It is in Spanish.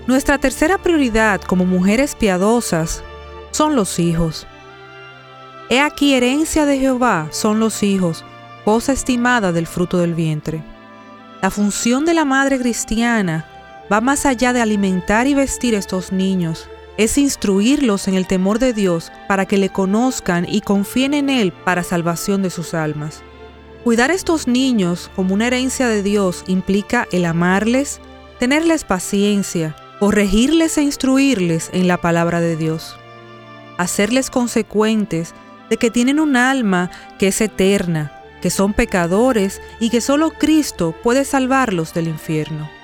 Nuestra tercera prioridad como mujeres piadosas son los hijos. He aquí, herencia de Jehová son los hijos, cosa estimada del fruto del vientre. La función de la madre cristiana va más allá de alimentar y vestir a estos niños. Es instruirlos en el temor de Dios para que le conozcan y confíen en Él para salvación de sus almas. Cuidar a estos niños como una herencia de Dios implica el amarles, tenerles paciencia, corregirles e instruirles en la palabra de Dios. Hacerles consecuentes de que tienen un alma que es eterna, que son pecadores y que solo Cristo puede salvarlos del infierno.